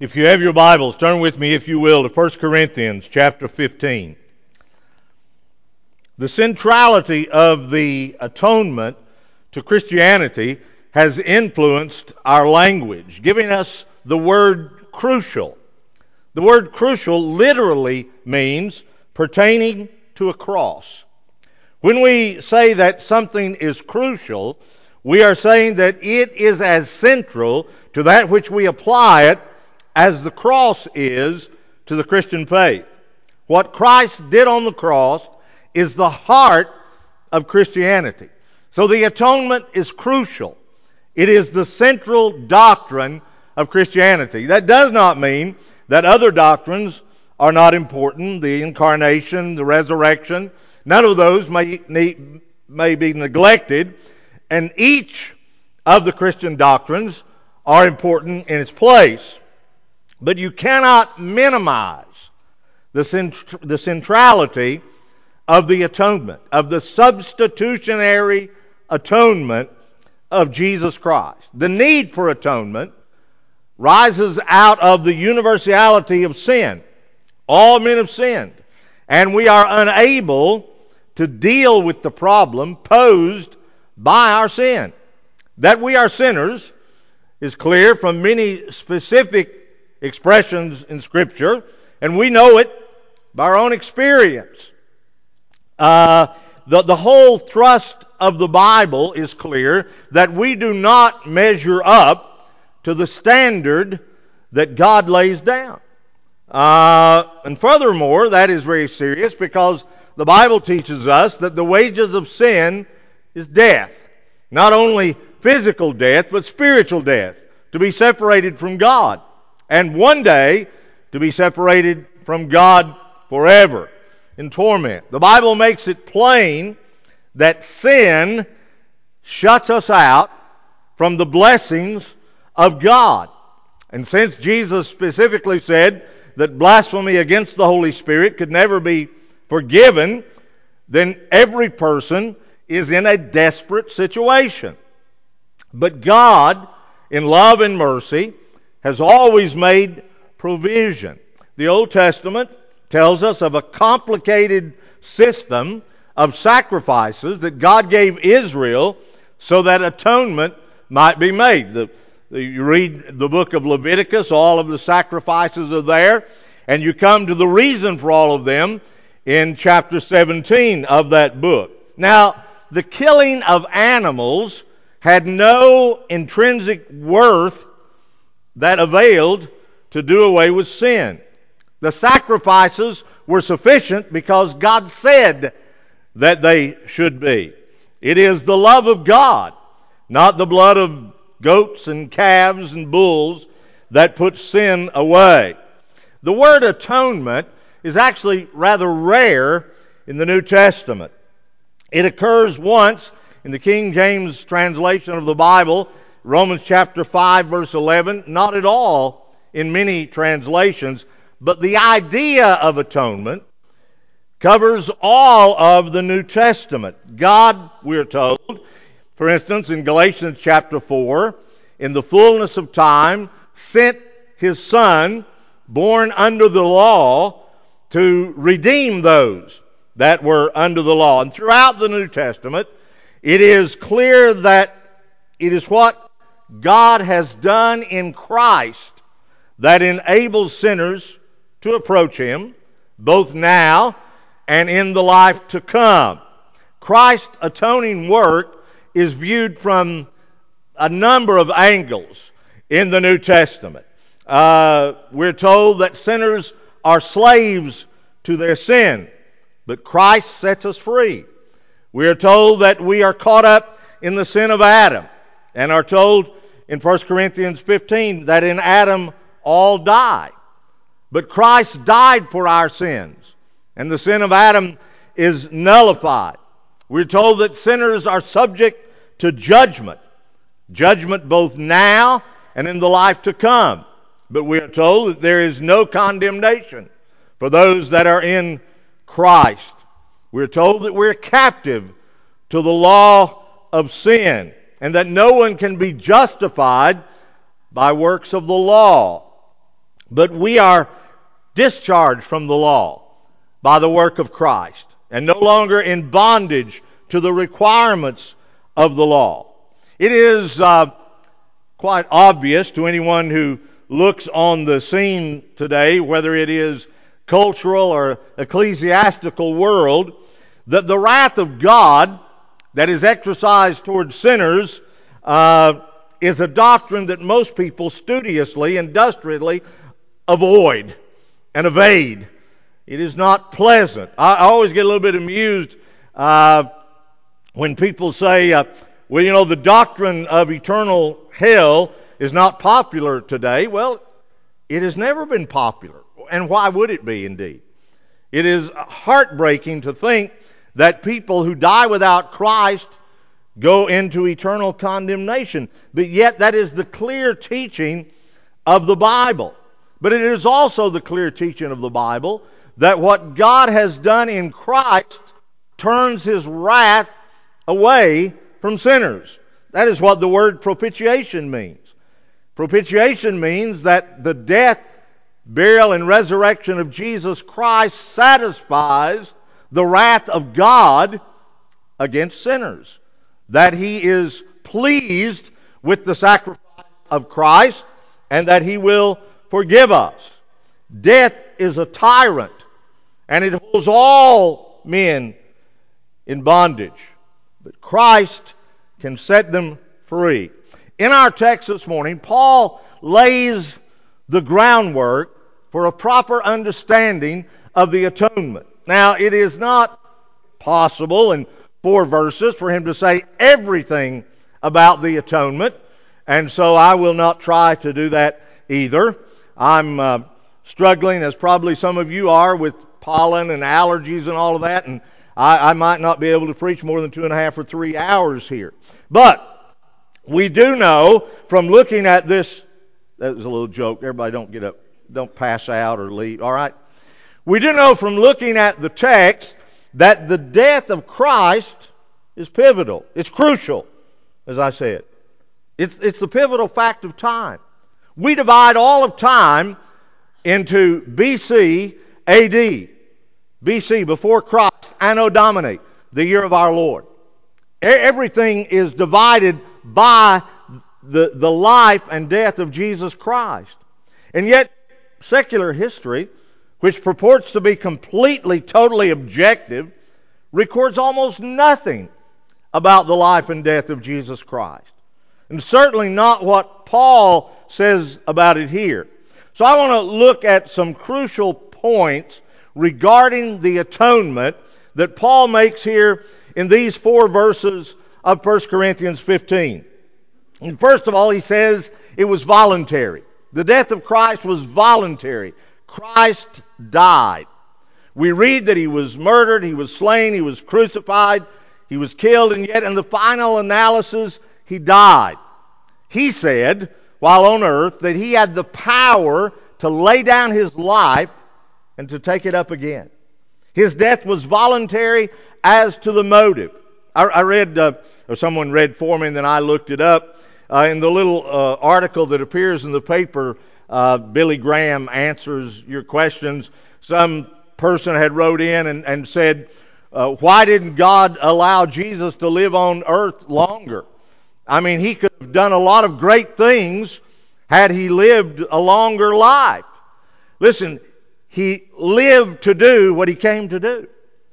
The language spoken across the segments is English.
If you have your Bibles, turn with me, if you will, to 1 Corinthians chapter 15. The centrality of the atonement to Christianity has influenced our language, giving us the word crucial. The word crucial literally means pertaining to a cross. When we say that something is crucial, we are saying that it is as central to that which we apply it as the cross is to the Christian faith. What Christ did on the cross is the heart of Christianity. So the atonement is crucial. It is the central doctrine of Christianity. That does not mean that other doctrines are not important, the incarnation, the resurrection. None of those may be neglected, and each of the Christian doctrines are important in its place. But you cannot minimize the centrality of the atonement, of the substitutionary atonement of Jesus Christ. The need for atonement rises out of the universality of sin. All men have sinned, and we are unable to deal with the problem posed by our sin. That we are sinners is clear from many specific expressions in Scripture, and we know it by our own experience. The whole thrust of the Bible is clear that we do not measure up to the standard that God lays down. And furthermore, that is very serious because the Bible teaches us that the wages of sin is death. Not only physical death, but spiritual death, to be separated from God. And one day, to be separated from God forever in torment. The Bible makes it plain that sin shuts us out from the blessings of God. And since Jesus specifically said that blasphemy against the Holy Spirit could never be forgiven, then every person is in a desperate situation. But God, in love and mercy, has always made provision. The Old Testament tells us of a complicated system of sacrifices that God gave Israel so that atonement might be made. You read the book of Leviticus, all of the sacrifices are there, and you come to the reason for all of them in chapter 17 of that book. Now, the killing of animals had no intrinsic worth that availed to do away with sin. The sacrifices were sufficient because God said that they should be. It is the love of God, not the blood of goats and calves and bulls, that puts sin away. The word atonement is actually rather rare in the New Testament. It occurs once in the King James translation of the Bible, Romans chapter 5, verse 11, not at all in many translations, but the idea of atonement covers all of the New Testament. God, we're told, for instance, in Galatians chapter 4, in the fullness of time, sent His Son, born under the law, to redeem those that were under the law. And throughout the New Testament, it is clear that it is what God has done in Christ that enables sinners to approach Him, both now and in the life to come. Christ's atoning work is viewed from a number of angles in the New Testament. We're told that sinners are slaves to their sin, but Christ sets us free. We are told that we are caught up in the sin of Adam, and are told in 1 Corinthians 15 that in Adam all die. But Christ died for our sins, and the sin of Adam is nullified. We're told that sinners are subject to judgment both now and in the life to come. But we are told that there is no condemnation for those that are in Christ. We're told that we're captive to the law of sin, and that no one can be justified by works of the law. But we are discharged from the law by the work of Christ, and no longer in bondage to the requirements of the law. It is quite obvious to anyone who looks on the scene today, whether it is cultural or ecclesiastical world, that the wrath of God that is exercised towards sinners is a doctrine that most people studiously, industriously avoid and evade. It is not pleasant. I always get a little bit amused when people say, well, you know, the doctrine of eternal hell is not popular today. Well, it has never been popular. And why would it be, indeed? It is heartbreaking to think that people who die without Christ go into eternal condemnation. But yet that is the clear teaching of the Bible. But it is also the clear teaching of the Bible that what God has done in Christ turns His wrath away from sinners. That is what the word propitiation means. Propitiation means that the death, burial, and resurrection of Jesus Christ satisfies the wrath of God against sinners. That He is pleased with the sacrifice of Christ and that He will forgive us. Death is a tyrant and it holds all men in bondage. But Christ can set them free. In our text this morning, Paul lays the groundwork for a proper understanding of the atonement. Now, it is not possible in 4 verses for him to say everything about the atonement, and so I will not try to do that either. I'm struggling, as probably some of you are, with pollen and allergies and all of that, and I might not be able to preach more than 2.5 or 3 hours here. But we do know from looking at this, that was a little joke, everybody don't get up, don't pass out or leave, all right? We do know from looking at the text that the death of Christ is pivotal. It's crucial, as I said. It's the pivotal fact of time. We divide all of time into BC, AD. BC, before Christ, Anno Domini, the year of our Lord. Everything is divided by the life and death of Jesus Christ. And yet, secular history, which purports to be completely, totally objective, records almost nothing about the life and death of Jesus Christ. And certainly not what Paul says about it here. So I want to look at some crucial points regarding the atonement that Paul makes here in these 4 verses of 1 Corinthians 15. And first of all, he says it was voluntary. The death of Christ was voluntary. Christ died. We read that He was murdered, He was slain, He was crucified, He was killed, and yet in the final analysis, He died. He said, while on earth, that He had the power to lay down His life and to take it up again. His death was voluntary as to the motive. I read, or someone read for me, and then I looked it up. In the little article that appears in the paper, Billy Graham answers your questions. Some person had wrote in and said, why didn't God allow Jesus to live on earth longer? I mean, He could have done a lot of great things had He lived a longer life. Listen, He lived to do what He came to do.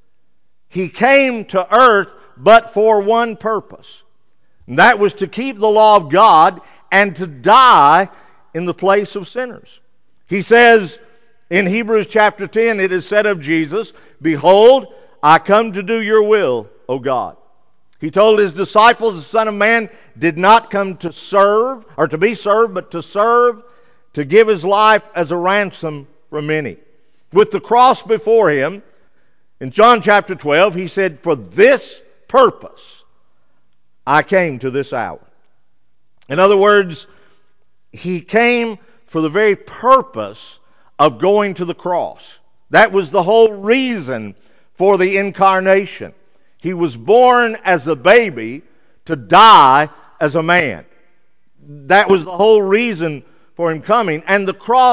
He came to earth but for one purpose. And that was to keep the law of God and to die in the place of sinners. He says in Hebrews chapter 10, it is said of Jesus, "Behold, I come to do your will, O God." He told His disciples, the Son of Man did not come to serve, or to be served, but to serve, to give His life as a ransom for many. With the cross before Him, in John chapter 12, He said, "For this purpose I came to this hour." In other words, He came for the very purpose of going to the cross. That was the whole reason for the incarnation. He was born as a baby to die as a man. That was the whole reason for Him coming. And the cross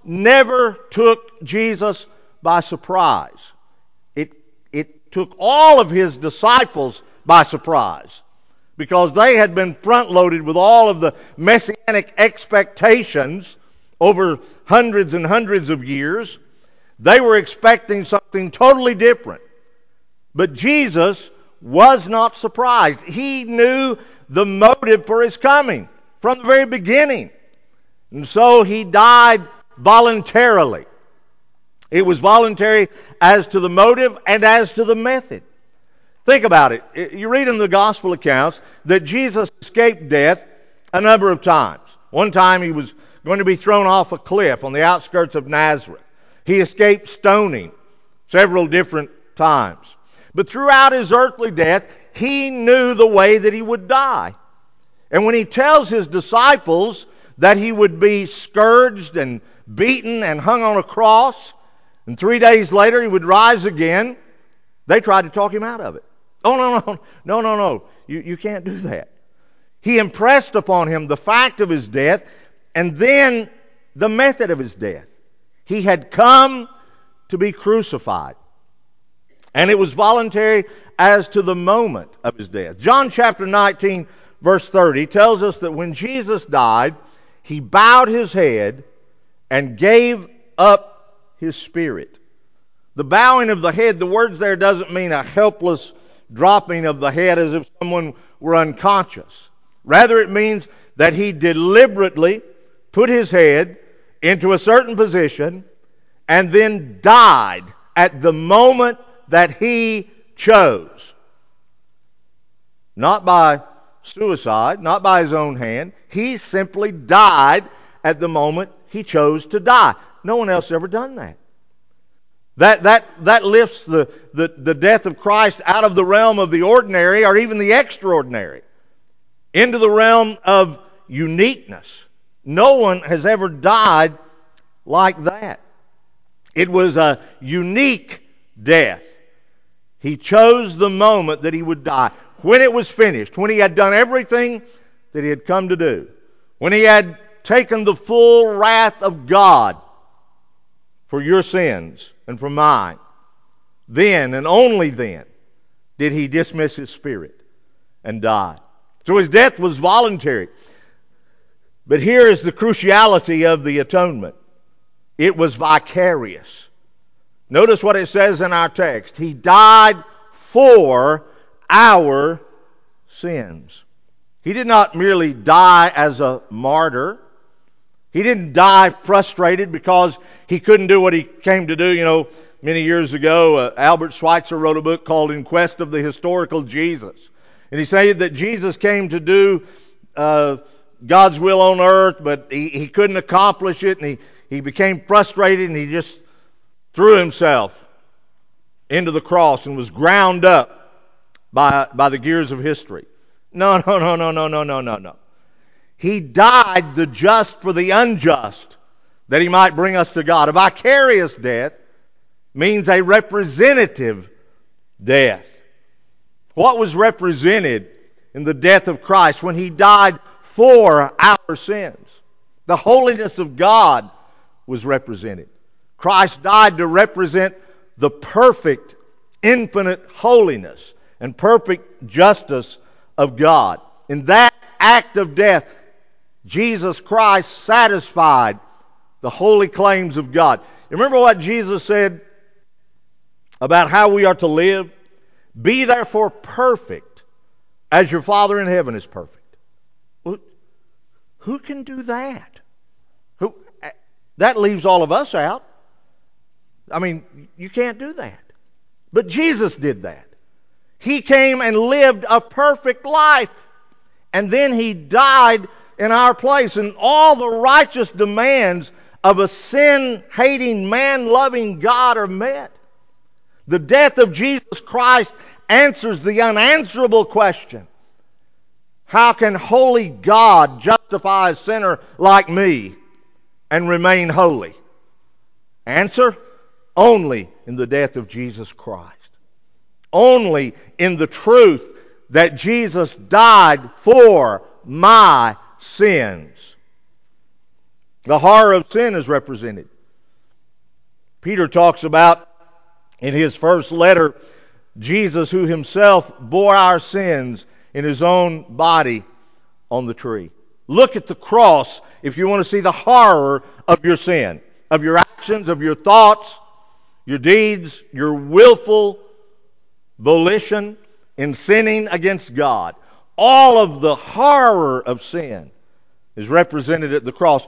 never took Jesus by surprise. It took all of his disciples by surprise, because they had been front-loaded with all of the messianic expectations over hundreds and hundreds of years. They were expecting something totally different. But Jesus was not surprised. He knew the motive for his coming from the very beginning. And so he died voluntarily. It was voluntary as to the motive and as to the method. Think about it. You read in the gospel accounts that Jesus escaped death a number of times. One time he was going to be thrown off a cliff on the outskirts of Nazareth. He escaped stoning several different times. But throughout his earthly death, he knew the way that he would die. And when he tells his disciples that he would be scourged and beaten and hung on a cross, and 3 days later he would rise again, they tried to talk him out of it. Oh, no. You can't do that. He impressed upon him the fact of his death and then the method of his death. He had come to be crucified. And it was voluntary as to the moment of his death. John chapter 19, verse 30 tells us that when Jesus died, he bowed his head and gave up his spirit. The bowing of the head, the words there doesn't mean a helpless dropping of the head as if someone were unconscious. Rather, it means that he deliberately put his head into a certain position and then died at the moment that he chose. Not by suicide, not by his own hand. He simply died at the moment he chose to die. No one else ever done that. That lifts the death of Christ out of the realm of the ordinary or even the extraordinary into the realm of uniqueness. No one has ever died like that. It was a unique death. He chose the moment that he would die. When it was finished, when he had done everything that he had come to do, when he had taken the full wrath of God for your sins and for mine, then and only then did he dismiss his spirit and die. So his death was voluntary. But here is the cruciality of the atonement. It was vicarious. Notice what it says in our text. He died for our sins. He did not merely die as a martyr. He didn't die frustrated because he couldn't do what he came to do. You know, many years ago, Albert Schweitzer wrote a book called In Quest of the Historical Jesus. And he said that Jesus came to do God's will on earth, but he couldn't accomplish it, and he became frustrated, and he just threw himself into the cross and was ground up by the gears of history. No. He died the just for the unjust, that he might bring us to God. A vicarious death means a representative death. What was represented in the death of Christ when he died for our sins? The holiness of God was represented. Christ died to represent the perfect, infinite holiness and perfect justice of God. In that act of death, Jesus Christ satisfied the holy claims of God. Remember what Jesus said about how we are to live? Be therefore perfect as your Father in heaven is perfect. Well, who can do that? That leaves all of us out. I mean, you can't do that. But Jesus did that. He came and lived a perfect life. And then he died in our place. And all the righteous demands of a sin-hating, man-loving God are met. The death of Jesus Christ answers the unanswerable question: how can holy God justify a sinner like me and remain holy? Answer: only in the death of Jesus Christ. Only in the truth that Jesus died for my sins. The horror of sin is represented. Peter talks about in his first letter, Jesus who himself bore our sins in his own body on the tree. Look at the cross if you want to see the horror of your sin, of your actions, of your thoughts, your deeds, your willful volition in sinning against God. All of the horror of sin is represented at the cross.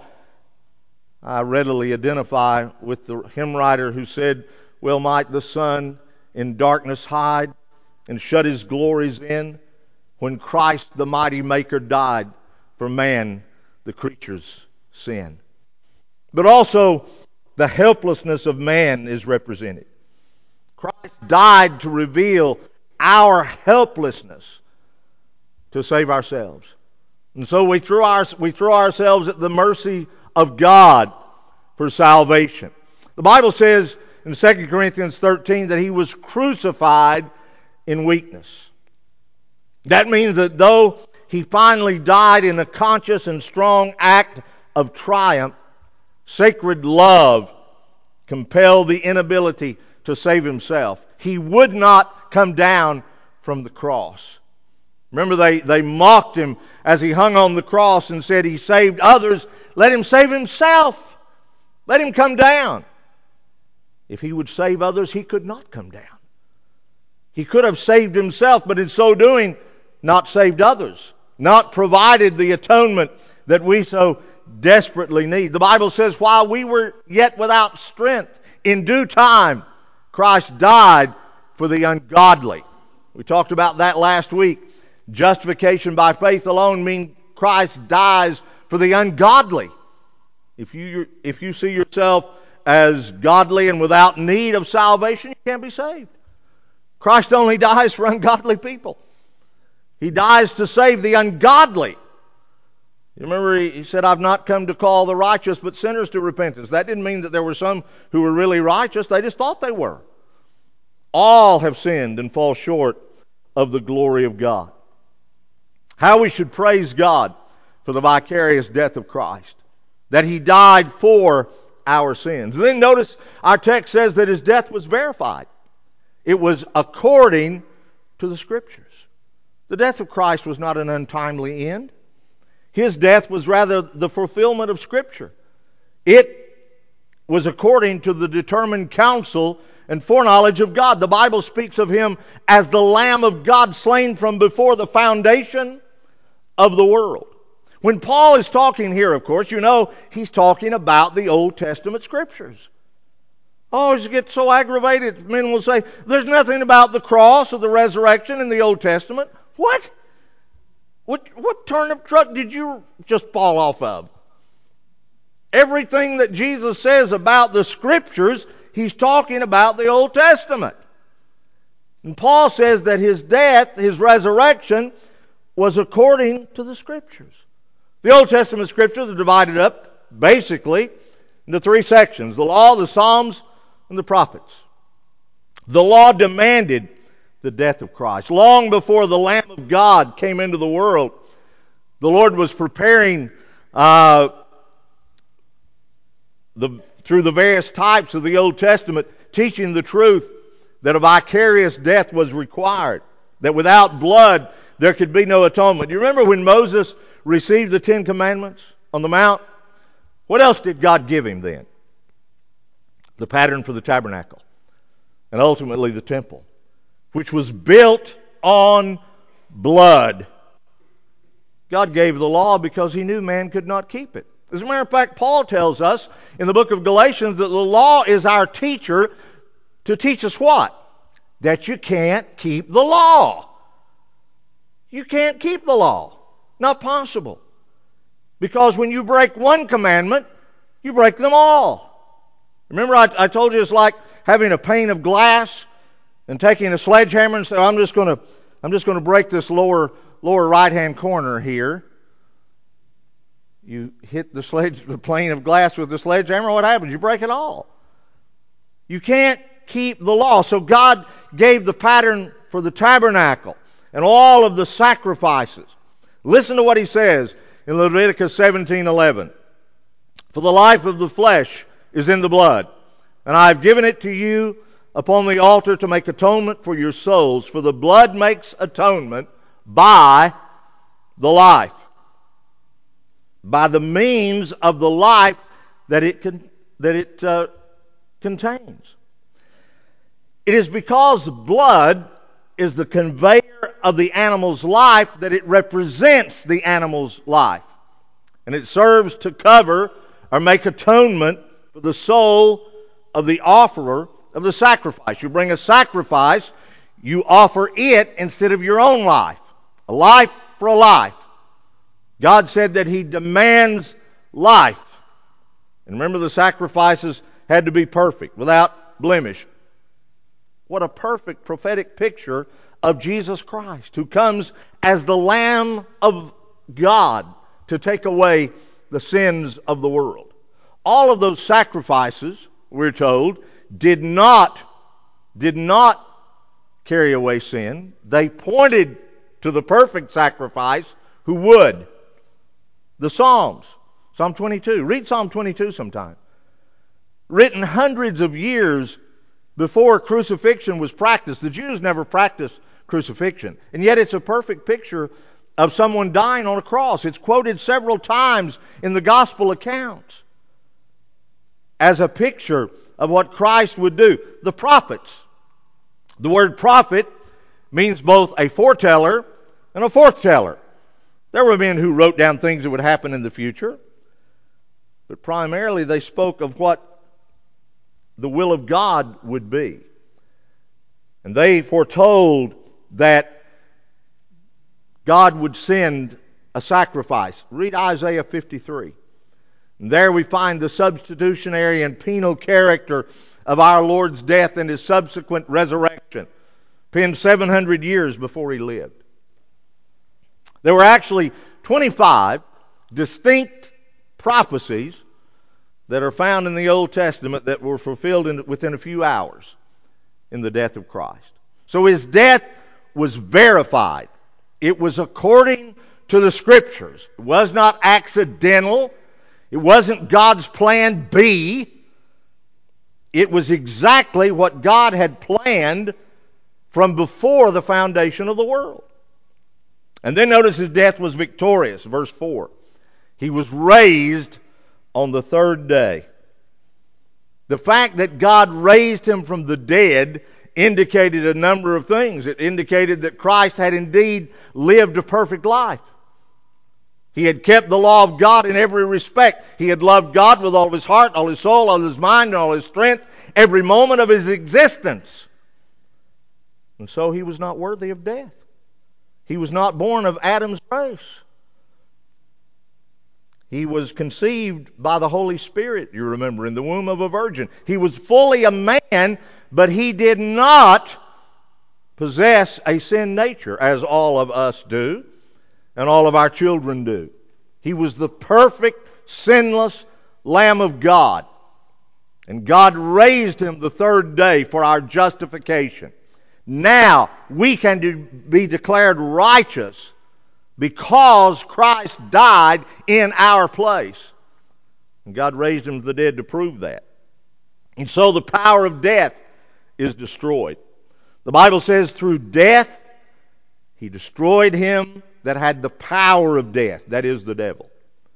I readily identify with the hymn writer who said, "Well might the sun in darkness hide and shut his glories in, when Christ the mighty Maker died for man, the creature's sin." But also the helplessness of man is represented. Christ died to reveal our helplessness to save ourselves. And so we throw ourselves at the mercy of God for salvation. The Bible says in 2 Corinthians 13 that he was crucified in weakness. That means that though he finally died in a conscious and strong act of triumph, sacred love compelled the inability to save himself. He would not come down from the cross. Remember, they mocked him as he hung on the cross and said, "He saved others, let him save himself. Let him come down." If he would save others, he could not come down. He could have saved himself, but in so doing, not saved others, not provided the atonement that we so desperately need. The Bible says, while we were yet without strength, in due time, Christ died for the ungodly. We talked about that last week. Justification by faith alone means Christ dies for the ungodly. If you see yourself as godly and without need of salvation, you can't be saved. Christ only dies for ungodly people. He dies to save the ungodly. You remember he said, "I've not come to call the righteous, but sinners to repentance." That didn't mean that there were some who were really righteous. They just thought they were. All have sinned and fall short of the glory of God. How we should praise God for the vicarious death of Christ, that he died for our sins. And then notice our text says that his death was verified. It was according to the Scriptures. The death of Christ was not an untimely end. His death was rather the fulfillment of Scripture. It was according to the determined counsel and foreknowledge of God. The Bible speaks of him as the Lamb of God slain from before the foundation of the world. When Paul is talking here, of course, you know he's talking about the Old Testament Scriptures. Oh, you get so aggravated. Men will say, "There's nothing about the cross or the resurrection in the Old Testament." What? What turnip truck did you just fall off of? Everything that Jesus says about the Scriptures, he's talking about the Old Testament. And Paul says that his death, his resurrection, was according to the Scriptures. The Old Testament Scriptures are divided up, basically, into three sections: the Law, the Psalms, and the Prophets. The Law demanded the death of Christ. Long before the Lamb of God came into the world, the Lord was preparing through the various types of the Old Testament, teaching the truth that a vicarious death was required, that without blood there could be no atonement. You remember when Moses received the Ten Commandments on the Mount? What else did God give him then? The pattern for the tabernacle, and ultimately the temple, which was built on blood. God gave the law because he knew man could not keep it. As a matter of fact, Paul tells us in the book of Galatians that the law is our teacher to teach us what? That you can't keep the law. You can't keep the law. Not possible. Because when you break one commandment, you break them all. Remember I told you it's like having a pane of glass and taking a sledgehammer and saying, I'm just going to break this lower right-hand corner here. You hit the pane of glass with the sledgehammer, what happens? You break it all. You can't keep the law. So God gave the pattern for the tabernacle and all of the sacrifices. Listen to what he says in Leviticus 17:11. For the life of the flesh is in the blood, And I have given it to you upon the altar to make atonement for your souls. For the blood makes atonement by the life, by the means of the life that it contains. It is because blood is the conveyor of the animal's life that it represents the animal's life. And it serves to cover or make atonement for the soul of the offerer of the sacrifice. You bring a sacrifice, you offer it instead of your own life. A life for a life. God said that He demands life. And remember, the sacrifices had to be perfect, without blemish. What a perfect prophetic picture of Jesus Christ, who comes as the Lamb of God to take away the sins of the world. All of those sacrifices, we're told, did not carry away sin. They pointed to the perfect sacrifice who would. The Psalms, Psalm 22. Read Psalm 22 sometime. Written hundreds of years before crucifixion was practiced. The Jews never practiced crucifixion. And yet it's a perfect picture of someone dying on a cross. It's quoted several times in the gospel accounts as a picture of what Christ would do. The prophets. The word prophet means both a foreteller and a forthteller. There were men who wrote down things that would happen in the future, but primarily they spoke of what the will of God would be. And they foretold that God would send a sacrifice. Read Isaiah 53. And there we find the substitutionary and penal character of our Lord's death and His subsequent resurrection, penned 700 years before He lived. There were actually 25 distinct prophecies that are found in the Old Testament that were fulfilled within a few hours in the death of Christ. So His death was verified. It was according to the Scriptures. It was not accidental. It wasn't God's plan B. It was exactly what God had planned from before the foundation of the world. And then notice His death was victorious. Verse 4. He was raised on the third day. The fact that God raised Him from the dead indicated a number of things. It indicated that Christ had indeed lived a perfect life. He had kept the law of God in every respect. He had loved God with all of his heart, all his soul, all his mind, and all his strength, every moment of his existence. And so He was not worthy of death. He was not born of Adam's race. He was conceived by the Holy Spirit, you remember, in the womb of a virgin. He was fully a man, but He did not possess a sin nature, as all of us do, and all of our children do. He was the perfect, sinless Lamb of God. And God raised Him the third day for our justification. Now we can be declared righteous because Christ died in our place. And God raised Him from the dead to prove that. And so the power of death is destroyed. The Bible says through death He destroyed him that had the power of death, that is the devil.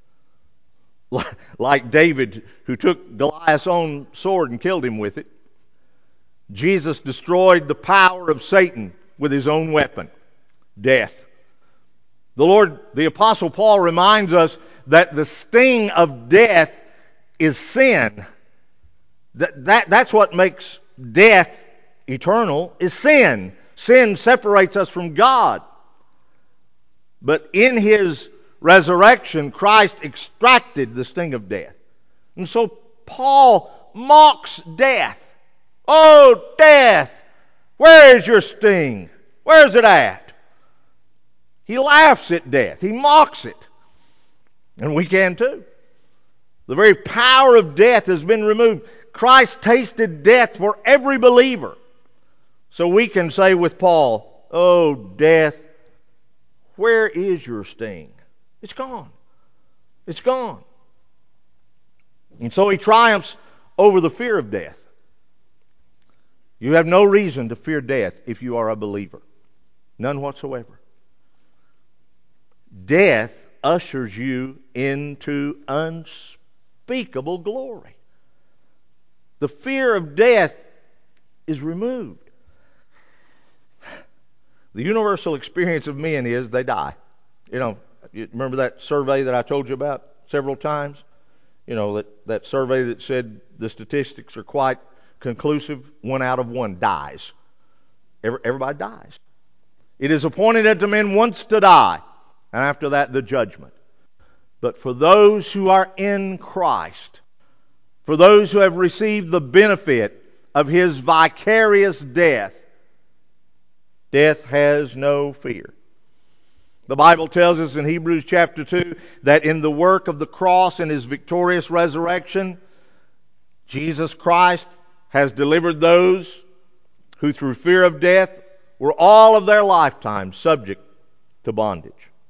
Like David, who took Goliath's own sword and killed him with it. Jesus destroyed the power of Satan with His own weapon, death. The Apostle Paul reminds us that the sting of death is sin. That's what makes death eternal, is sin. Sin separates us from God. But in His resurrection, Christ extracted the sting of death. And so Paul mocks death. Oh, death, where is your sting? Where is it at? He laughs at death. He mocks it. And we can too. The very power of death has been removed. Christ tasted death for every believer. So we can say with Paul, oh, death, where is your sting? It's gone. It's gone. And so he triumphs over the fear of death. You have no reason to fear death if you are a believer. None whatsoever. Death ushers you into unspeakable glory. The fear of death is removed. The universal experience of men is they die. You remember that survey that I told you about several times? That survey that said the statistics are quite conclusive. 1 out of 1 dies. Everybody dies. It is appointed unto men once to die, and after that the judgment. But for those who are in Christ, for those who have received the benefit of His vicarious death, death has no fear. The Bible tells us in Hebrews chapter 2 that in the work of the cross and His victorious resurrection, Jesus Christ has delivered those who through fear of death were all of their lifetime subject to bondage.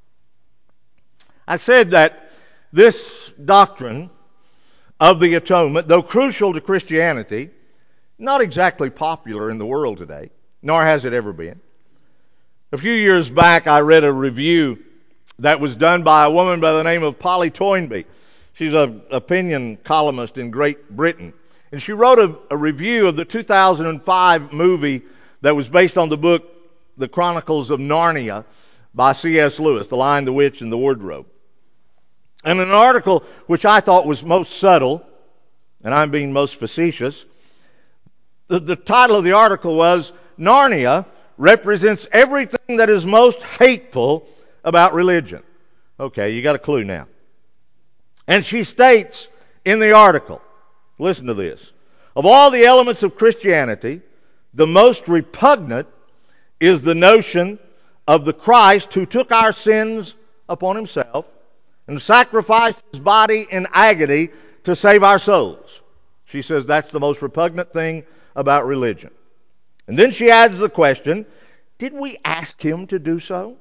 I said that this doctrine of the atonement, though crucial to Christianity, not exactly popular in the world today, nor has it ever been. A few years back, I read a review that was done by a woman by the name of Polly Toynbee. She's an opinion columnist in Great Britain. And she wrote a review of the 2005 movie that was based on the book, The Chronicles of Narnia, by C.S. Lewis, The Lion, the Witch, and the Wardrobe. And an article which I thought was most subtle, and I'm being most facetious, the title of the article was, Narnia represents everything that is most hateful about religion. Okay, you got a clue now. And she states in the article, listen to this, of all the elements of Christianity, the most repugnant is the notion of the Christ who took our sins upon Himself and sacrificed His body in agony to save our souls. She says that's the most repugnant thing about religion. And then she adds the question, did we ask Him to do so?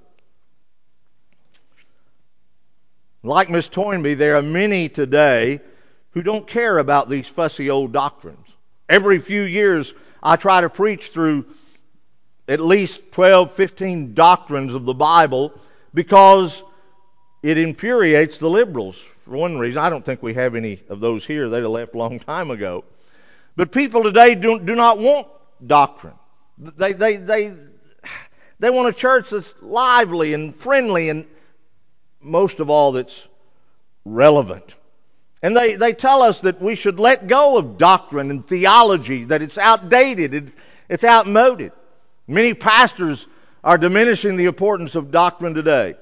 Like Miss Toynbee, there are many today who don't care about these fussy old doctrines. Every few years, I try to preach through at least 12, 15 doctrines of the Bible because it infuriates the liberals. For one reason, I don't think we have any of those here. They'd have left a long time ago. But people today do not want doctrine. They want a church that's lively and friendly and most of all that's relevant. And they tell us that we should let go of doctrine and theology, that it's outdated, it's outmoded. Many pastors are diminishing the importance of doctrine today.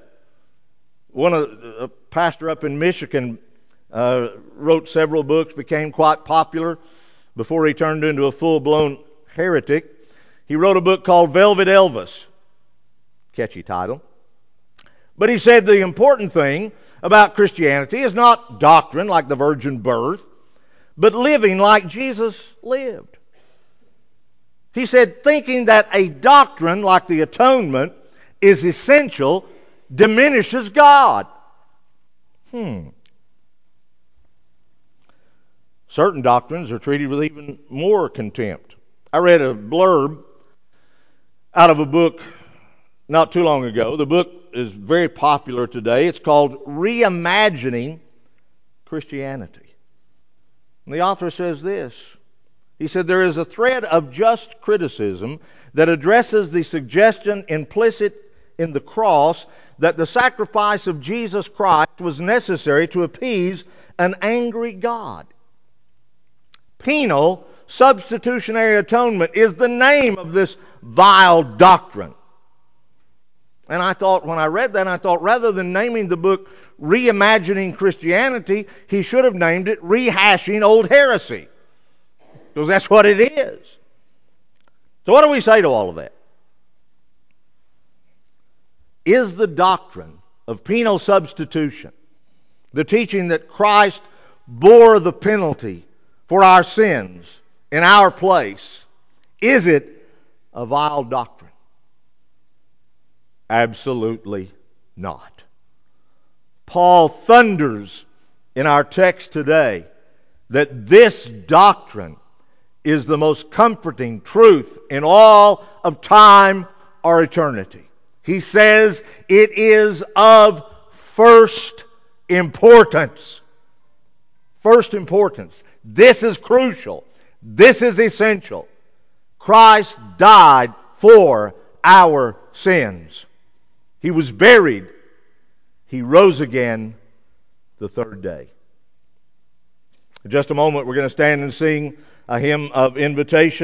A pastor up in Michigan wrote several books, became quite popular before he turned into a full-blown heretic. He wrote a book called Velvet Elvis. Catchy title. But he said the important thing about Christianity is not doctrine like the virgin birth, but living like Jesus lived. He said thinking that a doctrine like the atonement is essential diminishes God. Certain doctrines are treated with even more contempt. I read a blurb out of a book not too long ago. The book is very popular today. It's called Reimagining Christianity. And the author says this. He said, there is a thread of just criticism that addresses the suggestion implicit in the cross that the sacrifice of Jesus Christ was necessary to appease an angry God. Penal substitutionary atonement is the name of this vile doctrine. And I thought, when I read that, rather than naming the book Reimagining Christianity, he should have named it Rehashing Old Heresy. Because that's what it is. So what do we say to all of that? Is the doctrine of penal substitution, the teaching that Christ bore the penalty for our sins in our place, is it a vile doctrine? Absolutely not. Paul thunders in our text today that this doctrine is the most comforting truth in all of time or eternity. He says it is of first importance. First importance. This is crucial. This is essential. Christ died for our sins. He was buried. He rose again the third day. In just a moment, we're going to stand and sing a hymn of invitation.